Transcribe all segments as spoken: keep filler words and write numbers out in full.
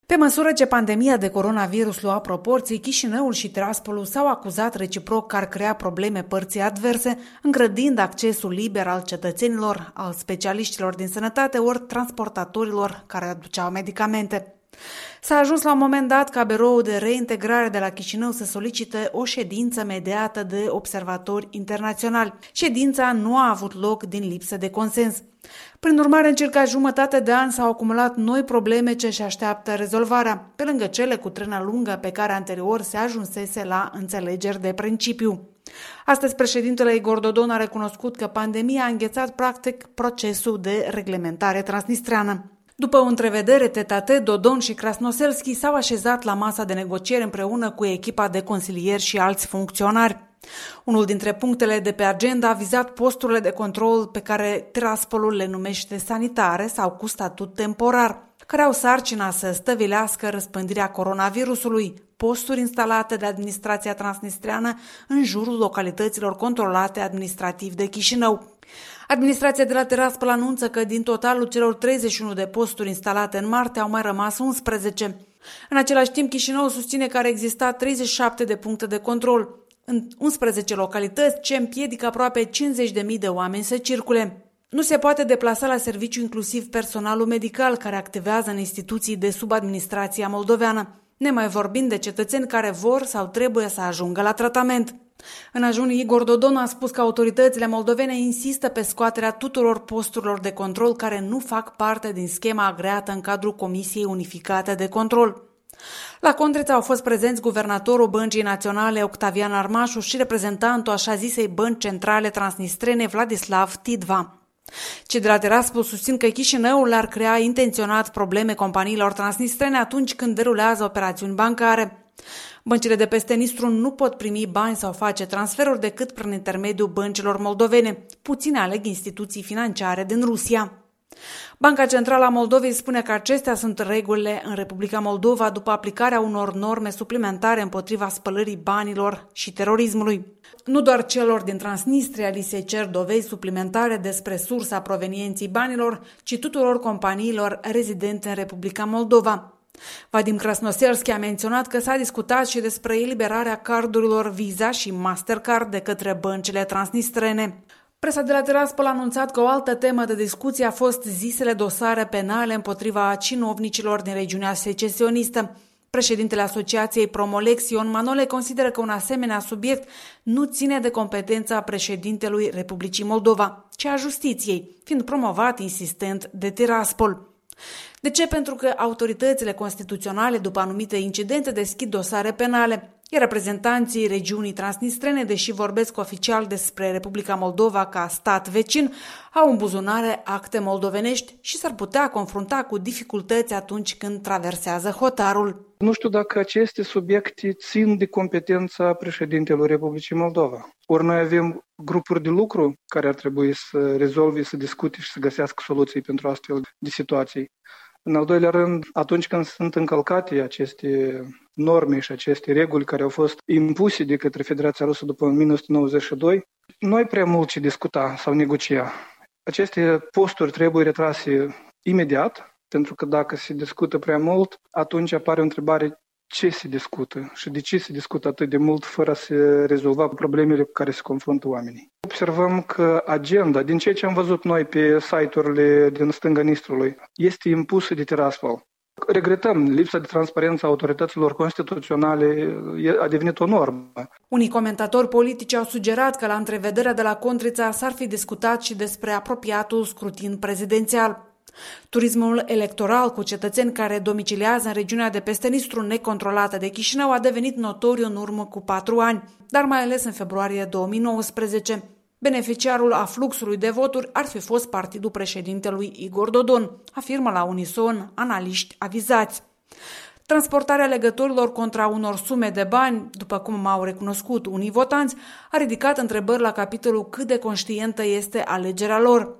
Pe măsură ce pandemia de coronavirus lua proporții, Chișinăul și Tiraspolul s-au acuzat reciproc că ar crea probleme părții adverse, îngrădind accesul liber al cetățenilor, al specialiștilor din sănătate ori transportatorilor care aduceau medicamente. S-a ajuns la un moment dat ca biroul de reintegrare de la Chișinău să solicite o ședință mediată de observatori internaționali. Ședința nu a avut loc din lipsă de consens. Prin urmare, în circa jumătate de an s-au acumulat noi probleme ce își așteaptă rezolvarea, pe lângă cele cu trână lungă pe care anterior se ajunsese la înțelegeri de principiu. Astăzi, președintele Igor Dodon a recunoscut că pandemia a înghețat practic procesul de reglementare transnistreană. După o întrevedere tet-a-tet, Dodon și Krasnoselski s-au așezat la masa de negocieri împreună cu echipa de consilieri și alți funcționari. Unul dintre punctele de pe agenda a vizat posturile de control pe care Tiraspolul le numește sanitare sau cu statut temporar, care au sarcina să stăvilească răspândirea coronavirusului, posturi instalate de administrația transnistreană în jurul localităților controlate administrativ de Chișinău. Administrația de la Tiraspol anunță că din totalul celor treizeci și unu de posturi instalate în martie au mai rămas unsprezece. În același timp, Chișinău susține că ar exista treizeci și șapte de puncte de control în unsprezece localități, ce împiedică aproape cincizeci de mii de oameni să circule. Nu se poate deplasa la serviciu inclusiv personalul medical care activează în instituții de sub administrația moldoveană, nemai vorbind de cetățeni care vor sau trebuie să ajungă la tratament. În ajun, Igor Dodon a spus că autoritățile moldovene insistă pe scoaterea tuturor posturilor de control care nu fac parte din schema agreată în cadrul Comisiei Unificate de Control. La Contrița au fost prezenți guvernatorul Băncii Naționale Octavian Armașu și reprezentantul așa zisei bănci centrale transnistrene Vladislav Tidva. Cei de la Tiraspol susțin că Chișinăul le-ar crea intenționat probleme companiilor transnistrene atunci când derulează operațiuni bancare. Băncile de peste Nistru nu pot primi bani sau face transferuri decât prin intermediul băncilor moldovene. Puține aleg instituții financiare din Rusia. Banca Centrală a Moldovei spune că acestea sunt regulile în Republica Moldova după aplicarea unor norme suplimentare împotriva spălării banilor și terorismului. Nu doar celor din Transnistria li se cer dovezi suplimentare despre sursa provenienței banilor, ci tuturor companiilor rezidente în Republica Moldova. Vadim Krasnoselski a menționat că s-a discutat și despre eliberarea cardurilor Visa și Mastercard de către băncile transnistrene. Presa de la Tiraspol a anunțat că o altă temă de discuție a fost zisele dosare penale împotriva cinovnicilor din regiunea secesionistă. Președintele Asociației Promolex, Ion Manole, consideră că un asemenea subiect nu ține de competența președintelui Republicii Moldova, ci a justiției, fiind promovat insistent de Tiraspol. De ce? Pentru că autoritățile constituționale, după anumite incidente, deschid dosare penale, iar reprezentanții regiunii transnistrene, deși vorbesc oficial despre Republica Moldova ca stat vecin, au în buzunare acte moldovenești și s-ar putea confrunta cu dificultăți atunci când traversează hotarul. Nu știu dacă aceste subiecte țin de competența președintelui Republicii Moldova. Ori noi avem grupuri de lucru care ar trebui să rezolve, să discute și să găsească soluții pentru astfel de situații. În al doilea rând, atunci când sunt încălcate aceste norme și aceste reguli care au fost impuse de către Federația Rusă după o mie nouă sute nouăzeci și doi, nu ai prea mult ce discuta sau negocia. Aceste posturi trebuie retrase imediat, pentru că dacă se discută prea mult, atunci apare o întrebare: ce se discută și de ce se discută atât de mult fără să rezolva problemele cu care se confruntă oamenii. Observăm că agenda, din ceea ce am văzut noi pe site-urile din stânga Nistrului, este impusă de Tiraspol. Regretăm, lipsa de transparență a autorităților constituționale a devenit o normă. Unii comentatori politici au sugerat că la întrevederea de la Contrița s-ar fi discutat și despre apropiatul scrutin prezidențial. Turismul electoral cu cetățeni care domiciliază în regiunea de peste Nistru necontrolată de Chișinău a devenit notoriu în urmă cu patru ani, dar mai ales în februarie două mii nouăsprezece. Beneficiarul a fluxului de voturi ar fi fost partidul președintelui Igor Dodon, afirmă la unison analiști avizați. Transportarea legăturilor contra unor sume de bani, după cum au recunoscut unii votanți, a ridicat întrebări la capitolul cât de conștientă este alegerea lor.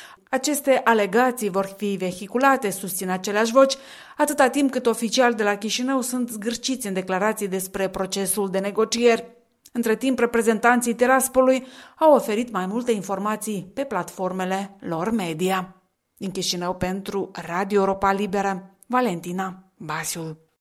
Aceste alegații vor fi vehiculate, susțin aceleași voci, atâta timp cât oficiali de la Chișinău sunt zgârciți în declarații despre procesul de negocieri. Între timp, reprezentanții Tiraspolului au oferit mai multe informații pe platformele lor media. Din Chișinău pentru Radio Europa Liberă, Valentina Basiul